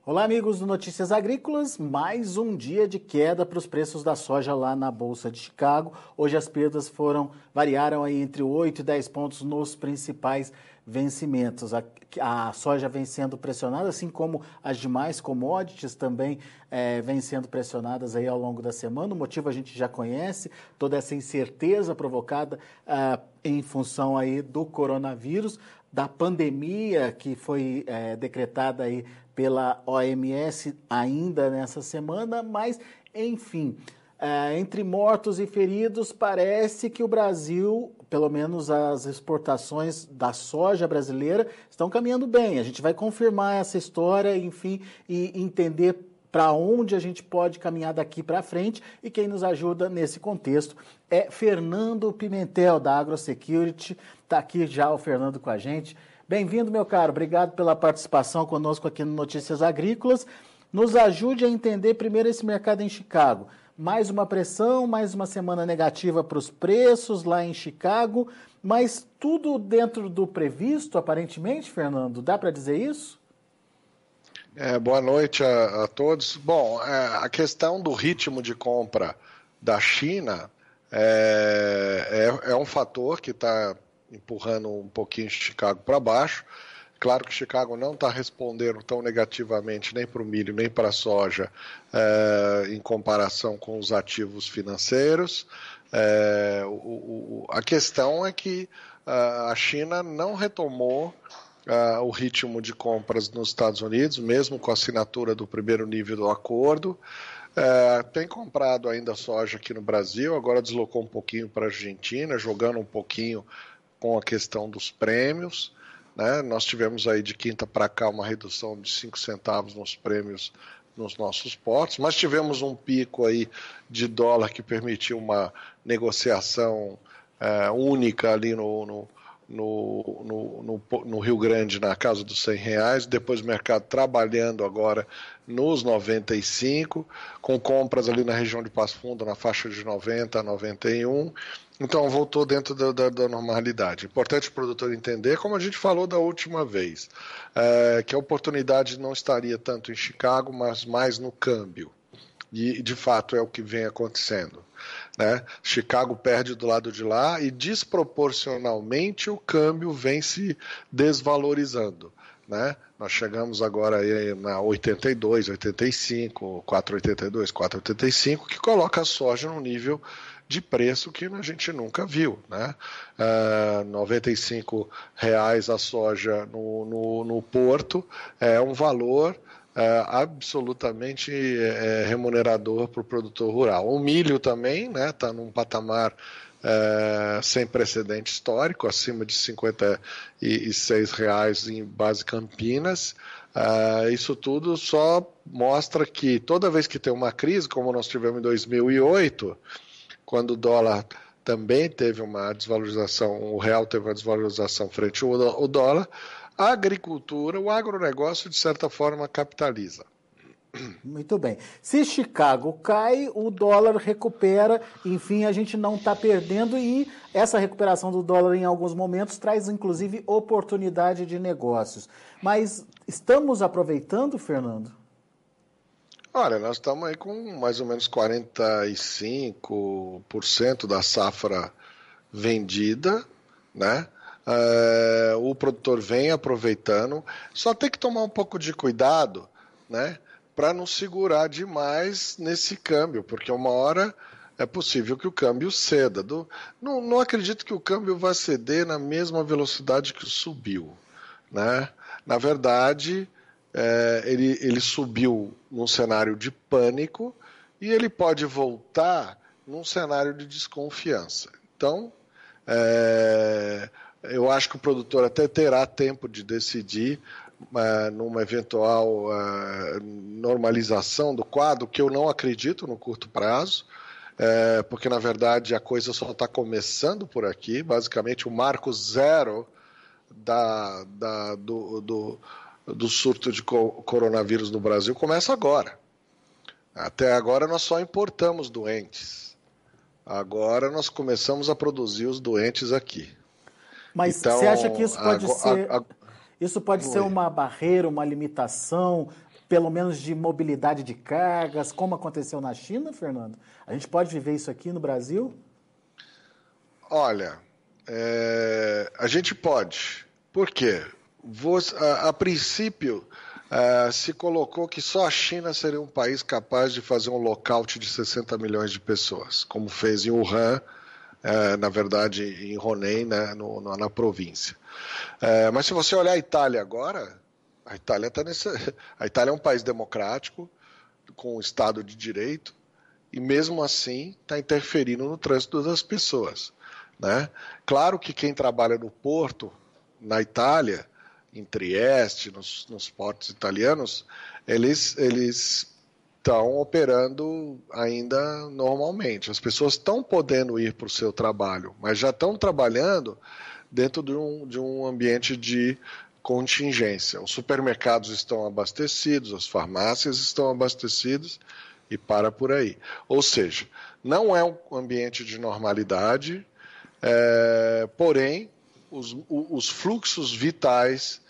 Olá, amigos do Notícias Agrícolas. Mais um dia de queda para os preços da soja lá na Bolsa de Chicago. Hoje as perdas variaram aí entre 8 e 10 pontos nos principais vencimentos. A soja vem sendo pressionada, assim como as demais commodities também vêm sendo pressionadas aí ao longo da semana. O motivo a gente já conhece, toda essa incerteza provocada em função aí do coronavírus, da pandemia que foi decretada aí pela OMS ainda nessa semana, mas, enfim, entre mortos e feridos, parece que o Brasil, pelo menos as exportações da soja brasileira, estão caminhando bem. A gente vai confirmar essa história, enfim, e entender para onde a gente pode caminhar daqui para frente, e quem nos ajuda nesse contexto é Fernando Pimentel, da AgroSecurity. Está aqui já o Fernando com a gente. Bem-vindo, meu caro. Obrigado pela participação conosco aqui no Notícias Agrícolas. Nos ajude a entender primeiro esse mercado em Chicago. Mais uma pressão, mais uma semana negativa para os preços lá em Chicago, mas tudo dentro do previsto, aparentemente, Fernando? Dá para dizer isso? Boa noite a todos. Bom, a questão do ritmo de compra da China é um fator que está empurrando um pouquinho Chicago para baixo. Claro que Chicago não está respondendo tão negativamente nem para o milho nem para a soja em comparação com os ativos financeiros. A questão é que a China não retomou o ritmo de compras nos Estados Unidos, mesmo com a assinatura do primeiro nível do acordo. Tem comprado ainda soja aqui no Brasil, agora deslocou um pouquinho para a Argentina, jogando um pouquinho com a questão dos prêmios, né? Nós tivemos aí de quinta para cá uma redução de 5 centavos nos prêmios nos nossos portos, mas tivemos um pico aí de dólar que permitiu uma negociação única ali no Rio Grande, na casa dos R$100, depois o mercado trabalhando agora nos 95, com compras ali na região de Passo Fundo, na faixa de 90 a 91, então voltou dentro da normalidade. Importante o produtor entender, como a gente falou da última vez, que a oportunidade não estaria tanto em Chicago, mas mais no câmbio, e de fato é o que vem acontecendo. Né? Chicago perde do lado de lá e desproporcionalmente o câmbio vem se desvalorizando. Né? Nós chegamos agora aí na 82, 85, 4,82, 4,85, que coloca a soja num nível de preço que a gente nunca viu. Né? R$95 a soja no porto é um valor absolutamente remunerador para o produtor rural. O milho também está num patamar sem precedente histórico, acima de R$56 em base Campinas. Isso tudo só mostra que toda vez que tem uma crise, como nós tivemos em 2008, quando o dólar também teve uma desvalorização, o real teve uma desvalorização frente ao dólar, a agricultura, o agronegócio, de certa forma, capitaliza. Muito bem. Se Chicago cai, o dólar recupera, enfim, a gente não está perdendo, e essa recuperação do dólar em alguns momentos traz, inclusive, oportunidade de negócios. Mas estamos aproveitando, Fernando? Olha, nós estamos aí com mais ou menos 45% da safra vendida, né? O produtor vem aproveitando, só tem que tomar um pouco de cuidado, né, para não segurar demais nesse câmbio, porque uma hora é possível que o câmbio ceda. Não acredito que o câmbio vai ceder na mesma velocidade que subiu. Né? Na verdade, ele subiu num cenário de pânico e ele pode voltar num cenário de desconfiança. Então, eu acho que o produtor até terá tempo de decidir numa eventual normalização do quadro, que eu não acredito no curto prazo, porque na verdade a coisa só está começando por aqui. Basicamente o marco zero do surto de coronavírus no Brasil começa agora. Até agora nós só importamos doentes. Agora nós começamos a produzir os doentes aqui. Mas então, você acha que isso pode ser uma barreira, uma limitação pelo menos de mobilidade de cargas, como aconteceu na China, Fernando? A gente pode viver isso aqui no Brasil? Olha, a gente pode. Por quê? A princípio, se colocou que só a China seria um país capaz de fazer um lockout de 60 milhões de pessoas, como fez em Wuhan, na verdade em Hunan, né, na província. Mas se você olhar a Itália agora, a Itália é um país democrático, com um Estado de Direito, e mesmo assim está interferindo no trânsito das pessoas, né? Claro que quem trabalha no porto, na Itália, em Trieste, nos portos italianos, eles estão operando ainda normalmente. As pessoas estão podendo ir para o seu trabalho, mas já estão trabalhando dentro de um ambiente de contingência. Os supermercados estão abastecidos, as farmácias estão abastecidas e para por aí. Ou seja, não é um ambiente de normalidade, porém, os fluxos vitais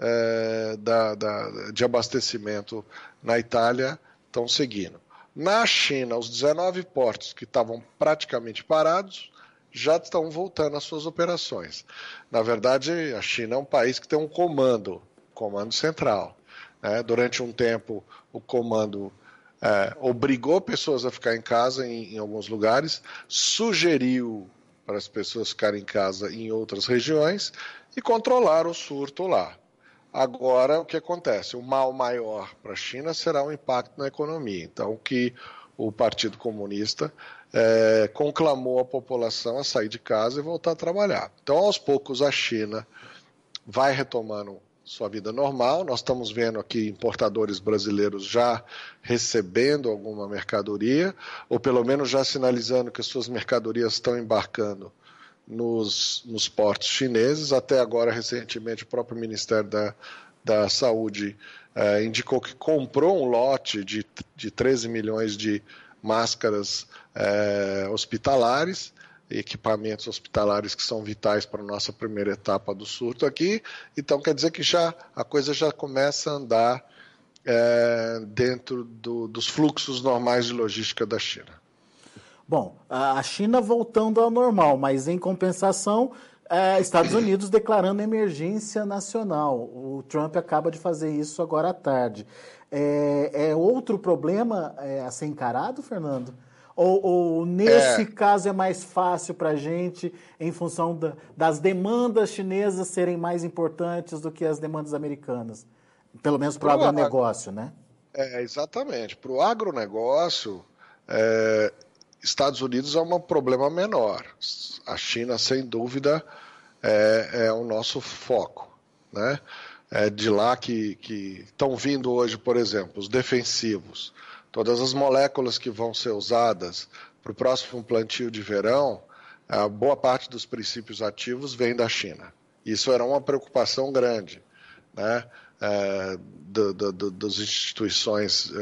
de abastecimento na Itália estão seguindo. Na China, os 19 portos que estavam praticamente parados já estão voltando às suas operações. Na verdade, a China é um país que tem um comando central, né? Durante um tempo, o comando obrigou pessoas a ficar em casa em alguns lugares, sugeriu para as pessoas ficarem em casa em outras regiões e controlar o surto lá. Agora, o que acontece? O mal maior para a China será o impacto na economia. Então, que o Partido Comunista conclamou a população a sair de casa e voltar a trabalhar. Então, aos poucos, a China vai retomando sua vida normal. Nós estamos vendo aqui importadores brasileiros já recebendo alguma mercadoria, ou pelo menos já sinalizando que as suas mercadorias estão embarcando nos portos chineses. Até agora, recentemente, o próprio Ministério da Saúde indicou que comprou um lote de 13 milhões de máscaras hospitalares, equipamentos hospitalares que são vitais para a nossa primeira etapa do surto aqui. Então, quer dizer que a coisa já começa a andar dentro dos fluxos normais de logística da China. Bom, a China voltando ao normal, mas em compensação, Estados Unidos declarando emergência nacional. O Trump acaba de fazer isso agora à tarde. É outro problema a ser encarado, Fernando? Ou nesse caso é mais fácil para a gente, em função das demandas chinesas serem mais importantes do que as demandas americanas? Pelo menos para o agronegócio, né? Exatamente. Para o agronegócio, Estados Unidos é um problema menor. A China, sem dúvida, é o nosso foco, né? É de lá que estão vindo hoje, por exemplo, os defensivos. Todas as moléculas que vão ser usadas para o próximo plantio de verão, a boa parte dos princípios ativos vem da China. Isso era uma preocupação grande, né? Das instituições,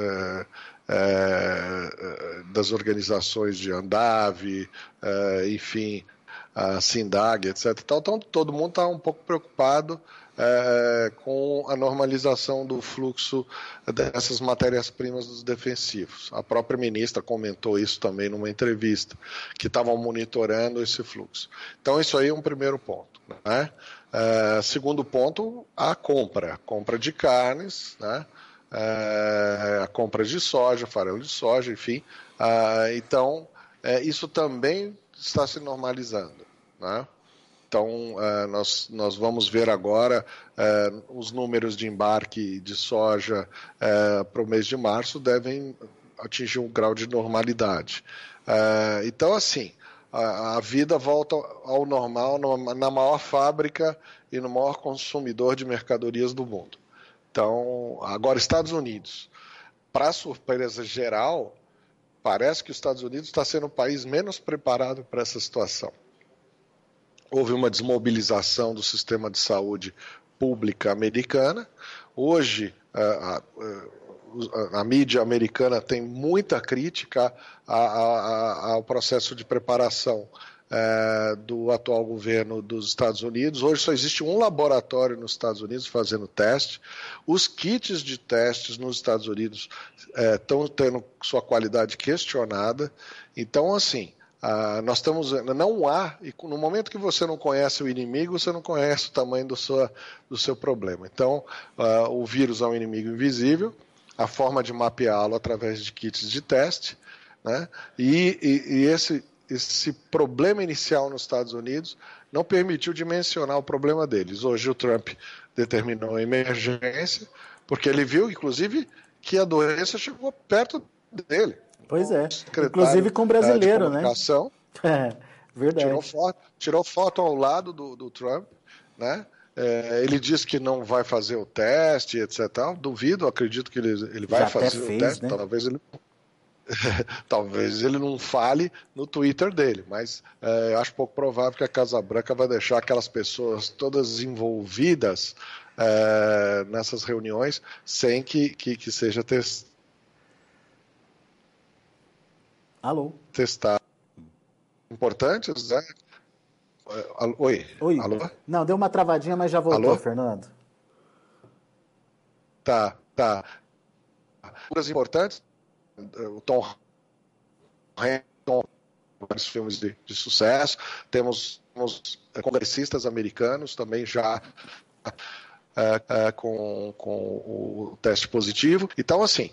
das organizações de Andav, enfim, a Sindag, etc. Então, todo mundo está um pouco preocupado com a normalização do fluxo dessas matérias-primas dos defensivos. A própria ministra comentou isso também numa entrevista, que estavam monitorando esse fluxo. Então, isso aí é um primeiro ponto, né? Segundo ponto, a compra de carnes, né? A compra de soja, farelo de soja, enfim. Então, isso também está se normalizando, né? Então, nós vamos ver agora os números de embarque de soja para o mês de março devem atingir um grau de normalidade. Então, assim, a vida volta ao normal na maior fábrica e no maior consumidor de mercadorias do mundo. Então, agora, Estados Unidos, para surpresa geral, parece que os Estados Unidos está sendo o país menos preparado para essa situação. Houve uma desmobilização do sistema de saúde pública americana. Hoje, a mídia americana tem muita crítica ao processo de preparação do atual governo dos Estados Unidos. Hoje só existe um laboratório nos Estados Unidos fazendo teste. Os kits de testes nos Estados Unidos estão tendo sua qualidade questionada. Então, assim, nós estamos... Não há... E no momento que você não conhece o inimigo, você não conhece o tamanho do seu problema. Então, o vírus é um inimigo invisível, a forma de mapeá-lo através de kits de teste, né? E esse problema inicial nos Estados Unidos não permitiu dimensionar o problema deles. Hoje o Trump determinou a emergência, porque ele viu, inclusive, que a doença chegou perto dele. Pois é, inclusive com brasileiro, né? Verdade. Tirou foto ao lado do Trump, né? Ele disse que não vai fazer o teste, etc. Duvido, acredito que ele vai fazer o teste, né? Talvez ele não fale no Twitter dele, mas eu acho pouco provável que a Casa Branca vai deixar aquelas pessoas todas envolvidas nessas reuniões sem que seja testado. Importantes, né? Oi. Alô? Não, deu uma travadinha, mas já voltou, alô? Fernando. Tá. Coisas importantes. O Tom Hanks, vários filmes de sucesso. Temos congressistas americanos também já com o teste positivo. Então, assim,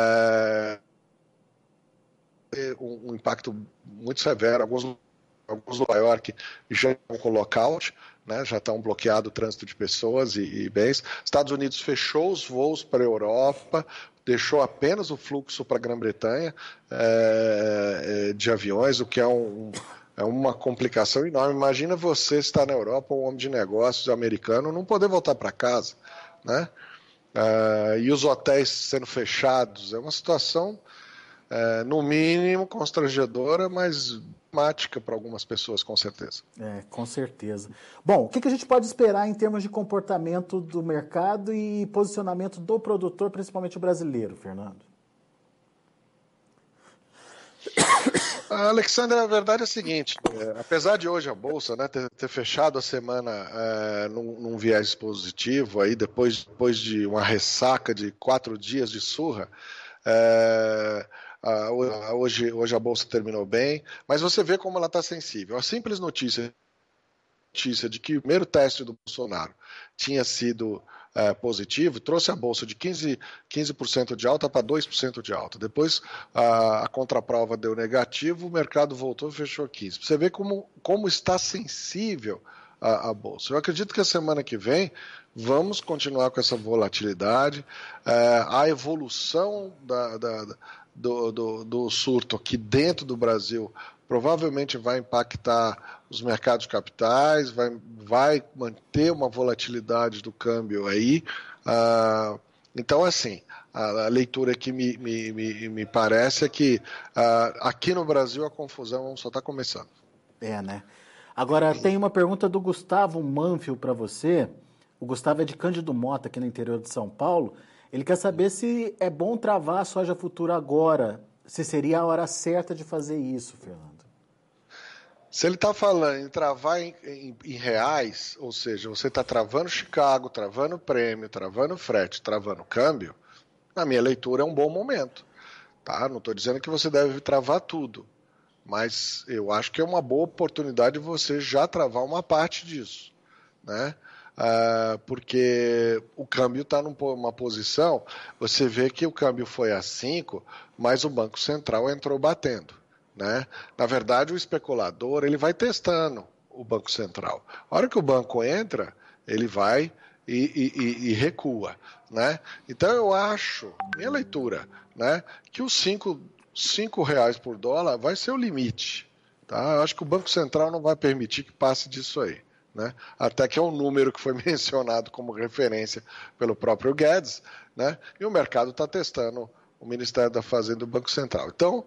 um impacto muito severo. Alguns Nova York já estão com lockout, né, já estão bloqueado o trânsito de pessoas e bens. Estados Unidos fechou os voos para a Europa, deixou apenas o fluxo para a Grã-Bretanha de aviões, o que é uma complicação enorme. Imagina você estar na Europa, um homem de negócios americano, não poder voltar para casa, né? E os hotéis sendo fechados. É uma situação, no mínimo, constrangedora, mas dramática para algumas pessoas, com certeza. Com certeza. Bom, o que a gente pode esperar em termos de comportamento do mercado e posicionamento do produtor, principalmente o brasileiro, Fernando? Alexandre, a verdade é a seguinte, apesar de hoje a Bolsa, né, ter fechado a semana num viés positivo, aí depois de uma ressaca de 4 dias de surra, hoje a Bolsa terminou bem, mas você vê como ela está sensível. A simples notícia de que o primeiro teste do Bolsonaro tinha sido positivo, trouxe a Bolsa de 15% de alta para 2% de alta. Depois a contraprova deu negativo, o mercado voltou e fechou 15%. Você vê como está sensível a Bolsa. Eu acredito que a semana que vem vamos continuar com essa volatilidade, a evolução do surto aqui dentro do Brasil provavelmente vai impactar os mercados de capitais, vai manter uma volatilidade do câmbio aí. Então, assim, a leitura que me parece é que aqui no Brasil a confusão só está começando. Né? Agora, tem uma pergunta do Gustavo Manfio para você. O Gustavo é de Cândido Mota, aqui no interior de São Paulo. Ele quer saber se é bom travar a soja futura agora, se seria a hora certa de fazer isso, Fernando. Se ele está falando em travar em reais, ou seja, você está travando Chicago, travando prêmio, travando frete, travando câmbio, na minha leitura é um bom momento. Tá? Não estou dizendo que você deve travar tudo, mas eu acho que é uma boa oportunidade você já travar uma parte disso, né? Porque o câmbio está numa posição, você vê que o câmbio foi a 5, mas o Banco Central entrou batendo, né? Na verdade, o especulador ele vai testando o Banco Central. A hora que o banco entra, ele vai e recua, né? Então eu acho, minha leitura, né, que os R$5 por dólar vai ser o limite, tá? Eu acho que o Banco Central não vai permitir que passe disso aí. Né? Até que é um número que foi mencionado como referência pelo próprio Guedes, né? E o mercado está testando o Ministério da Fazenda e o Banco Central. Então,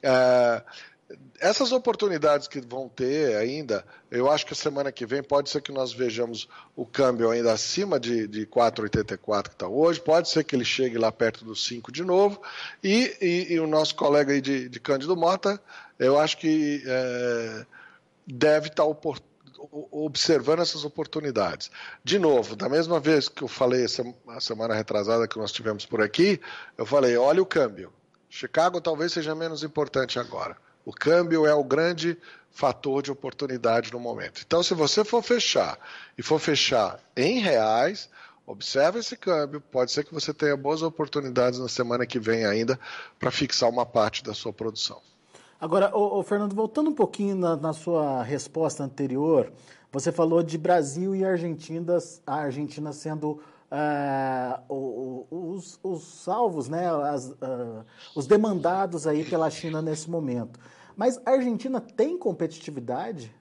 essas oportunidades que vão ter ainda, eu acho que a semana que vem pode ser que nós vejamos o câmbio ainda acima de 4,84 que está hoje, pode ser que ele chegue lá perto dos 5 de novo, e o nosso colega aí de Cândido Mota, eu acho que deve estar observando essas oportunidades. De novo, da mesma vez que eu falei a semana retrasada que nós tivemos por aqui, eu falei, olha o câmbio. Chicago talvez seja menos importante agora. O câmbio é o grande fator de oportunidade no momento. Então, se você for fechar em reais, observe esse câmbio. Pode ser que você tenha boas oportunidades na semana que vem ainda para fixar uma parte da sua produção. Agora, Fernando, voltando um pouquinho na sua resposta anterior, você falou de Brasil e Argentina, a Argentina sendo os salvos, né, os demandados aí pela China nesse momento. Mas a Argentina tem competitividade?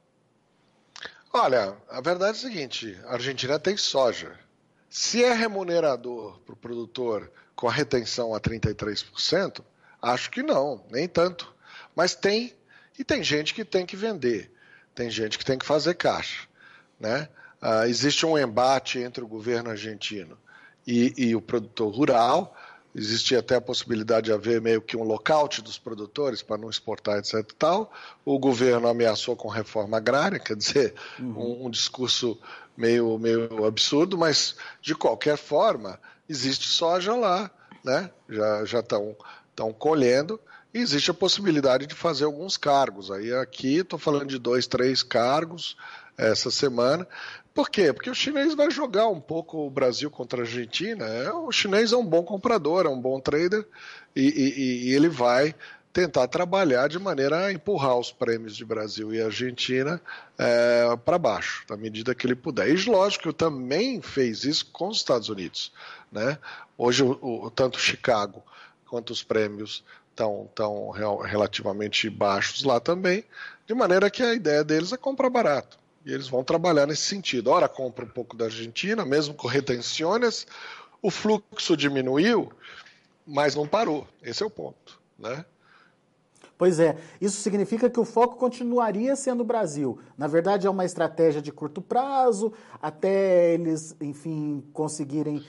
Olha, a verdade é a seguinte, a Argentina tem soja. Se é remunerador para o produtor com a retenção a 33%, acho que não, nem tanto. Mas tem, e tem gente que tem que vender, tem gente que tem que fazer caixa, né? Existe um embate entre o governo argentino e o produtor rural, existe até a possibilidade de haver meio que um lockout dos produtores para não exportar, etc. e tal. O governo ameaçou com reforma agrária, quer dizer, um discurso meio absurdo, mas de qualquer forma, existe soja lá, né? Já estão colhendo. E existe a possibilidade de fazer alguns cargos. Aí aqui estou falando de 2, 3 cargos essa semana. Por quê? Porque o chinês vai jogar um pouco o Brasil contra a Argentina. O chinês é um bom comprador, é um bom trader e ele vai tentar trabalhar de maneira a empurrar os prêmios de Brasil e Argentina para baixo, na medida que ele puder. E lógico que também fez isso com os Estados Unidos, né? Hoje, tanto Chicago quanto os prêmios estão relativamente baixos lá também, de maneira que a ideia deles é comprar barato. E eles vão trabalhar nesse sentido. Ora, compra um pouco da Argentina, mesmo com retenções, o fluxo diminuiu, mas não parou. Esse é o ponto, né? Pois é, isso significa que o foco continuaria sendo o Brasil. Na verdade, é uma estratégia de curto prazo, até eles, enfim, conseguirem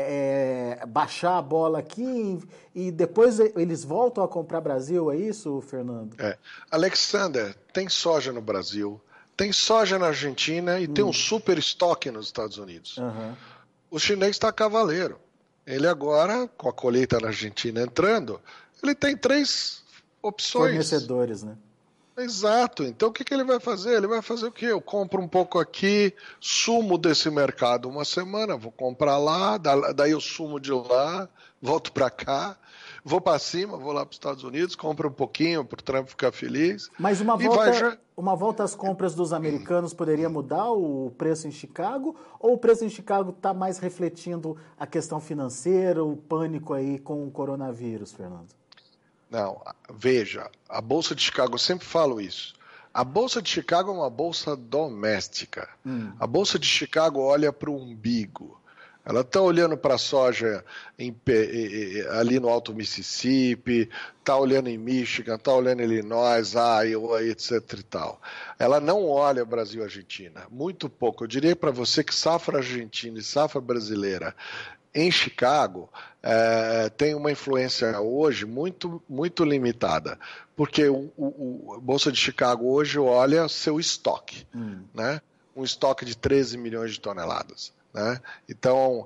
baixar a bola aqui e depois eles voltam a comprar Brasil, é isso, Fernando? Alexander, tem soja no Brasil, tem soja na Argentina e tem um super estoque nos Estados Unidos. Uhum. O chinês está cavaleiro. Ele agora, com a colheita na Argentina entrando, ele tem 3 opções. Fornecedores, né? Exato. Então o que ele vai fazer? Ele vai fazer o quê? Eu compro um pouco aqui, sumo desse mercado uma semana, vou comprar lá, daí eu sumo de lá, volto para cá, vou para cima, vou lá para os Estados Unidos, compro um pouquinho para o Trump ficar feliz. Mas uma volta às compras dos americanos poderia mudar o preço em Chicago? Ou o preço em Chicago está mais refletindo a questão financeira, o pânico aí com o coronavírus, Fernando? Não, veja, a Bolsa de Chicago, eu sempre falo isso. A Bolsa de Chicago é uma bolsa doméstica. A Bolsa de Chicago olha para o umbigo. Ela está olhando para a soja ali no Alto Mississippi, está olhando em Michigan, está olhando em Illinois, Iowa, etc. e tal. Ela não olha Brasil e Argentina, muito pouco. Eu diria para você que safra argentina e safra brasileira em Chicago tem uma influência hoje muito, muito limitada, porque a Bolsa de Chicago hoje olha seu estoque, né? Um estoque de 13 milhões de toneladas. Né? Então,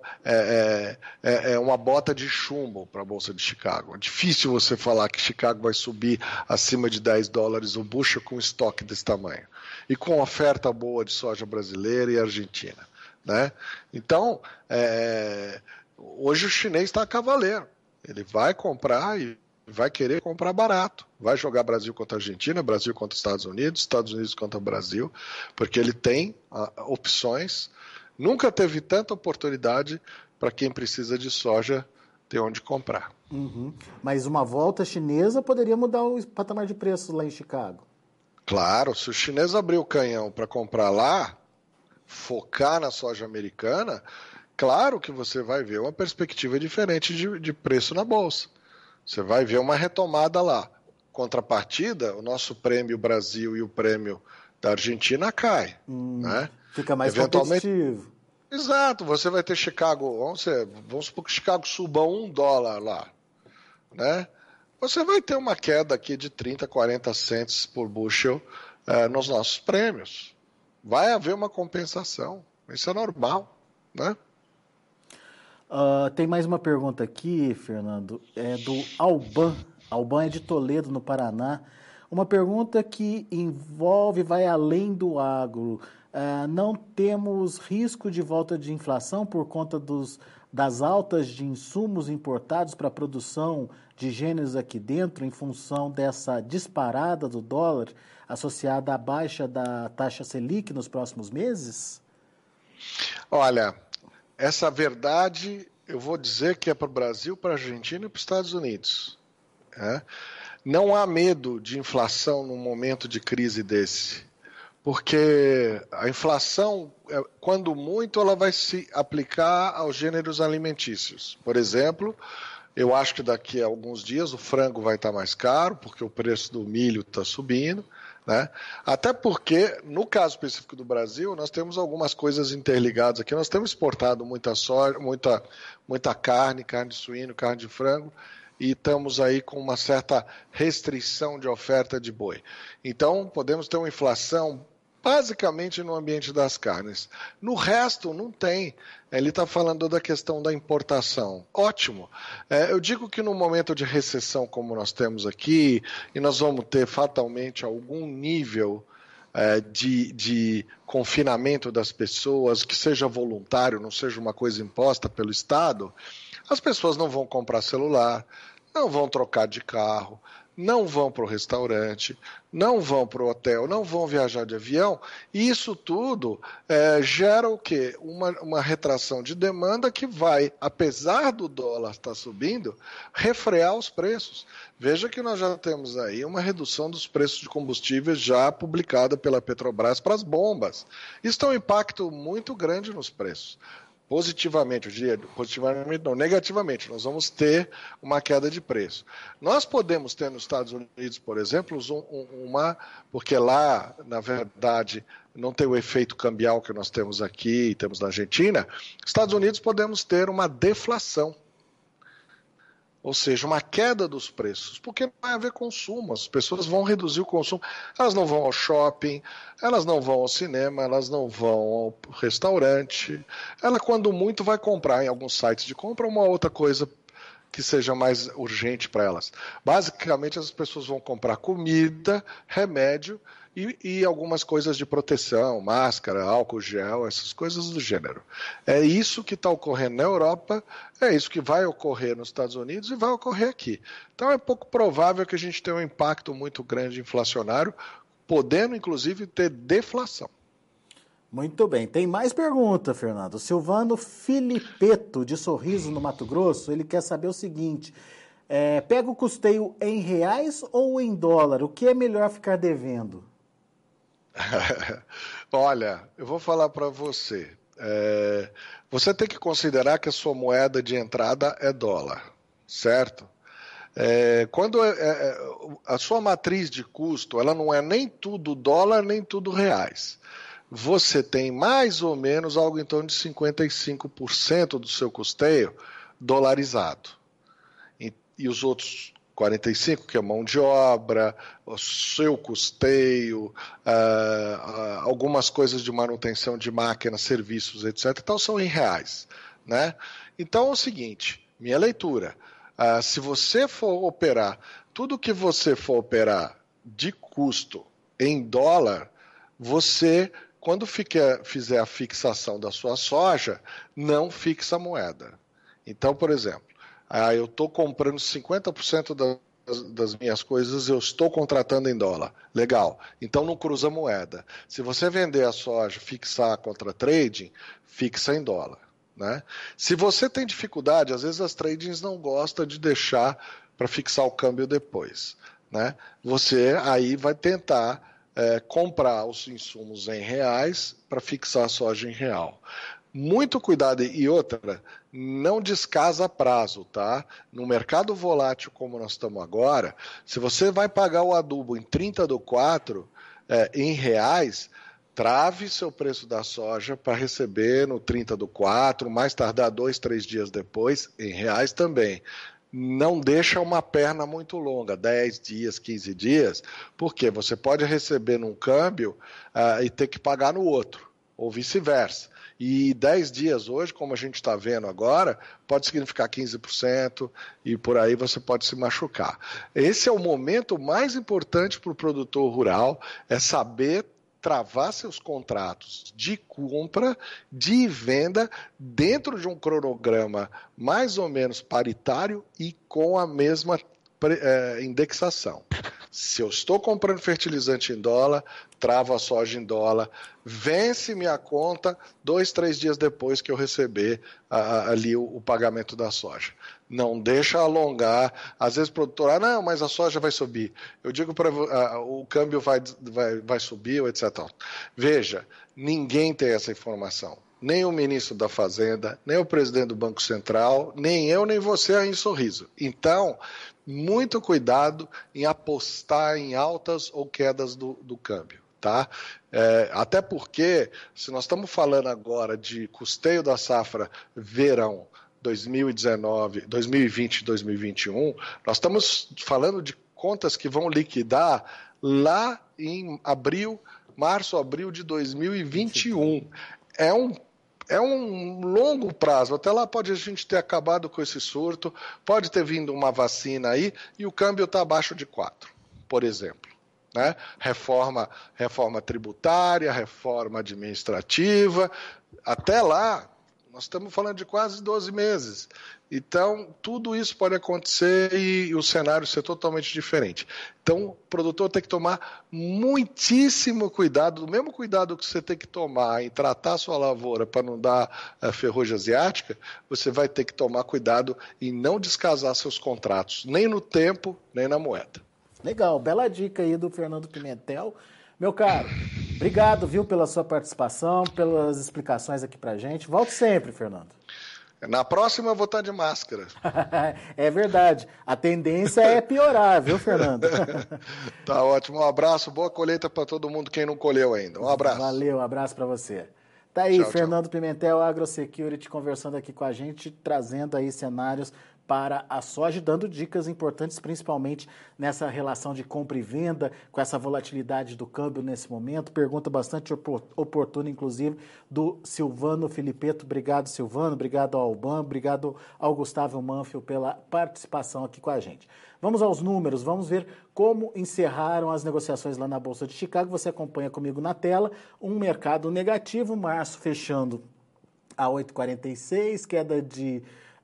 é uma bota de chumbo para a Bolsa de Chicago. É difícil você falar que Chicago vai subir acima de $10 o bushel com estoque desse tamanho. E com oferta boa de soja brasileira e argentina. Né? Então, hoje o chinês está a cavaleiro. Ele vai comprar e vai querer comprar barato. Vai jogar Brasil contra a Argentina, Brasil contra os Estados Unidos contra o Brasil, porque ele tem opções. Nunca teve tanta oportunidade para quem precisa de soja ter onde comprar. Mas uma volta chinesa poderia mudar o patamar de preços lá em Chicago. Claro, se o chinês abrir o canhão para comprar lá, focar na soja americana, claro que você vai ver uma perspectiva diferente de preço na bolsa. Você vai ver uma retomada lá. Contrapartida, o nosso prêmio Brasil e o prêmio da Argentina cai. Né? Fica mais competitivo. Exato, você vai ter Chicago, vamos supor que Chicago suba $1 lá. Né? Você vai ter uma queda aqui de 30, 40 cents por bushel nos nossos prêmios. Vai haver uma compensação, isso é normal, né? Tem mais uma pergunta aqui, Fernando, é do Alban. Alban é de Toledo, no Paraná. Uma pergunta que vai além do agro. Não temos risco de volta de inflação por conta das altas de insumos importados para a produção de gêneros aqui dentro, em função dessa disparada do dólar associada à baixa da taxa Selic nos próximos meses? Olha, essa verdade eu vou dizer que é para o Brasil, para a Argentina e para os Estados Unidos. Não há medo de inflação num momento de crise desse, porque a inflação, quando muito, ela vai se aplicar aos gêneros alimentícios. Por exemplo, eu acho que daqui a alguns dias o frango vai estar mais caro, porque o preço do milho está subindo, né? Até porque, no caso específico do Brasil, nós temos algumas coisas interligadas aqui. Nós temos exportado muita soja, muita carne de suíno, carne de frango, e estamos aí com uma certa restrição de oferta de boi. Então, podemos ter uma inflação basicamente no ambiente das carnes. No resto, não tem. Ele está falando da questão da importação. Ótimo. Eu digo que no momento de recessão como nós temos aqui, e nós vamos ter fatalmente algum nível de confinamento das pessoas, que seja voluntário, não seja uma coisa imposta pelo Estado, as pessoas não vão comprar celular, não vão trocar de carro, não vão para o restaurante, não vão para o hotel, não vão viajar de avião, e isso tudo gera o quê? Uma retração de demanda que vai, apesar do dólar estar subindo, refrear os preços. Veja que nós já temos aí uma redução dos preços de combustíveis já publicada pela Petrobras para as bombas. Isso tem um impacto muito grande nos preços. Positivamente, eu diria, positivamente não, negativamente, nós vamos ter uma queda de preço. Nós podemos ter nos Estados Unidos, por exemplo, porque lá, na verdade, não tem o efeito cambial que nós temos aqui e temos na Argentina, Estados Unidos podemos ter uma deflação. Ou seja, uma queda dos preços, porque não vai haver consumo, as pessoas vão reduzir o consumo, elas não vão ao shopping, elas não vão ao cinema, elas não vão ao restaurante, ela quando muito vai comprar em alguns sites de compra uma outra coisa que seja mais urgente para elas. Basicamente as pessoas vão comprar comida, remédio e algumas coisas de proteção, máscara, álcool gel, essas coisas do gênero. É isso que está ocorrendo na Europa, é isso que vai ocorrer nos Estados Unidos e vai ocorrer aqui. Então é pouco provável que a gente tenha um impacto muito grande inflacionário, podendo inclusive ter deflação. Muito bem. Tem mais pergunta, Fernando. Silvano Filipeto, de Sorriso, no Mato Grosso, ele quer saber o seguinte: pega o custeio em reais ou em dólar? O que é melhor ficar devendo? Olha, eu vou falar para você. Você tem que considerar que a sua moeda de entrada é dólar, certo? Quando a sua matriz de custo, ela não é nem tudo dólar, nem tudo reais. Você tem mais ou menos algo em torno de 55% do seu custeio dolarizado. E os outros 45%, que é mão de obra, o seu custeio, algumas coisas de manutenção de máquinas, serviços, etc. Então, são em reais, né? Então, é o seguinte, minha leitura, se você for operar, tudo que você for operar de custo em dólar, você, quando fizer a fixação da sua soja, não fixa a moeda. Então, por exemplo, eu estou comprando 50% das minhas coisas, eu estou contratando em dólar. Legal. Então não cruza moeda. Se você vender a soja, fixar contra trading, fixa em dólar, né? Se você tem dificuldade, às vezes as tradings não gostam de deixar para fixar o câmbio depois, né? Você aí vai tentar comprar os insumos em reais para fixar a soja em real. Muito cuidado, e outra, não descasa prazo, tá? No mercado volátil como nós estamos agora, se você vai pagar o adubo em 30/4 em reais, trave seu preço da soja para receber no 30/4, mais tardar 2, 3 dias depois, em reais também. não deixa uma perna muito longa, 10 dias, 15 dias, porque você pode receber num câmbio e ter que pagar no outro, ou vice-versa. E 10 dias hoje, como a gente está vendo agora, pode significar 15% e por aí você pode se machucar. Esse é o momento mais importante para o produtor rural, é saber travar seus contratos de compra, de venda, dentro de um cronograma mais ou menos paritário e com a mesma indexação. Se eu estou comprando fertilizante em dólar, travo a soja em dólar, vence minha conta 2, 3 dias depois que eu receber ali o pagamento da soja. Não deixa alongar. Às vezes o produtor, não, mas a soja vai subir. Eu digo para o câmbio vai subir, etc. Veja, ninguém tem essa informação. Nem o ministro da Fazenda, nem o presidente do Banco Central, nem eu, nem você aí em Sorriso. Então, muito cuidado em apostar em altas ou quedas do câmbio, tá? Até porque, se nós estamos falando agora de custeio da safra verão 2020 e 2021, nós estamos falando de contas que vão liquidar lá em março, abril de 2021. É um longo prazo, até lá pode a gente ter acabado com esse surto, pode ter vindo uma vacina aí e o câmbio está abaixo de 4, por exemplo. Né? Reforma tributária, reforma administrativa, até lá nós estamos falando de quase 12 meses. Então, tudo isso pode acontecer e o cenário ser totalmente diferente. Então, o produtor tem que tomar muitíssimo cuidado, o mesmo cuidado que você tem que tomar em tratar a sua lavoura para não dar ferrugem asiática, você vai ter que tomar cuidado em não descasar seus contratos, nem no tempo, nem na moeda. Legal, bela dica aí do Fernando Pimentel. Meu caro, obrigado, viu, pela sua participação, pelas explicações aqui pra gente. Volte sempre, Fernando. Na próxima eu vou estar de máscara. É verdade. A tendência é piorar, viu, Fernando? Tá ótimo. Um abraço, boa colheita para todo mundo, quem não colheu ainda. Um abraço. Valeu, um abraço para você. Tá aí, tchau, Fernando tchau. Pimentel, AgroSecurity, conversando aqui com a gente, trazendo aí cenários para a soja, dando dicas importantes, principalmente nessa relação de compra e venda, com essa volatilidade do câmbio nesse momento. Pergunta bastante oportuna, inclusive, do Silvano Filipeto. Obrigado, Silvano. Obrigado ao Alban. Obrigado ao Gustavo Manfio pela participação aqui com a gente. Vamos aos números, vamos ver como encerraram as negociações lá na Bolsa de Chicago. Você acompanha comigo na tela. Um mercado negativo, março fechando a 8,46, queda de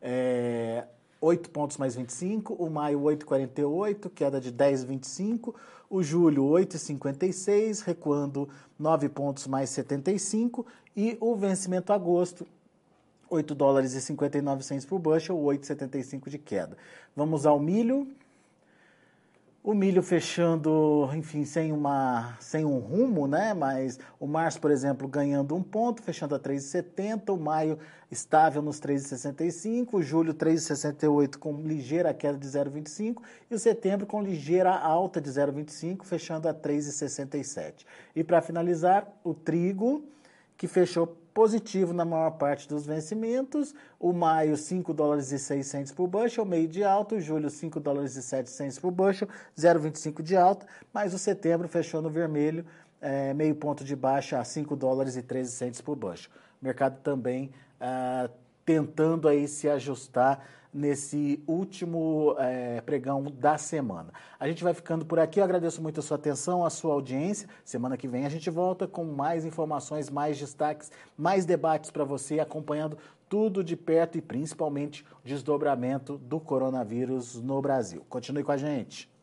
8 pontos mais 25, o maio 8,48, queda de 10,25, o julho 8,56, recuando 9 pontos mais 75, e o vencimento agosto, 8 dólares e 59 cents por bushel, 8,75 de queda. Vamos ao milho. O milho fechando, enfim, sem um rumo, né? Mas o março, por exemplo, ganhando 1 ponto, fechando a 3,70. O maio estável nos 3,65. O julho 3,68 com ligeira queda de 0,25. E o setembro com ligeira alta de 0,25, fechando a 3,67. E para finalizar, o trigo, que fechou positivo na maior parte dos vencimentos. O maio, 5 dólares e 6 cents por bushel, meio de alta. O julho, 5 dólares e 7 cents por bushel, 0,25 de alta. Mas o setembro fechou no vermelho, meio ponto de baixa a 5 dólares e 13 cents por bushel. O mercado também tentando aí se ajustar nesse último pregão da semana. A gente vai ficando por aqui, eu agradeço muito a sua atenção, a sua audiência. Semana que vem a gente volta com mais informações, mais destaques, mais debates para você, acompanhando tudo de perto e principalmente o desdobramento do coronavírus no Brasil. Continue com a gente.